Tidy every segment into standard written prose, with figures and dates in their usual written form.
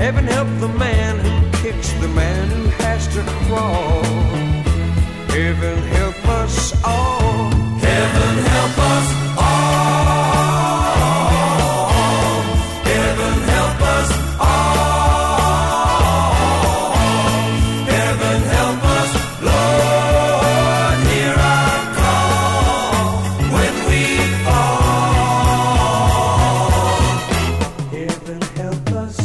Heaven help the man who kicks the man who has to crawl. Heaven help us all. Heaven help us all. Heaven help us all. Heaven help us, Lord, hear our call when we fall. Heaven help us.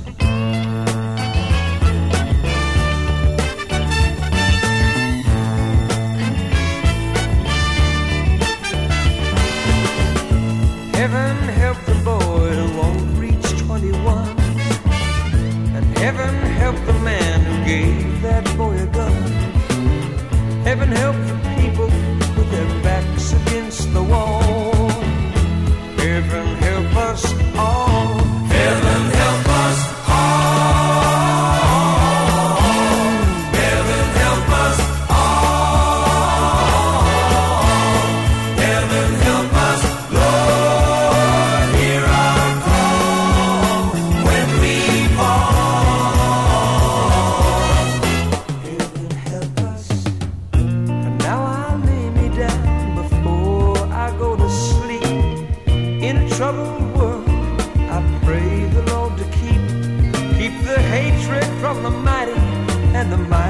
Heaven help the boy who won't reach 21. And heaven help the man who gave that boy a gun. Heaven help the people with their backs against the wall. Heaven help us all. Heaven help us all. Heaven help us all. Heaven help us, Lord, hear our call when we fall. Heaven help us. And now I'll lay me down before I go to sleep. In a troubled world, I pray the Lord to keep the hatred from the mighty and the mighty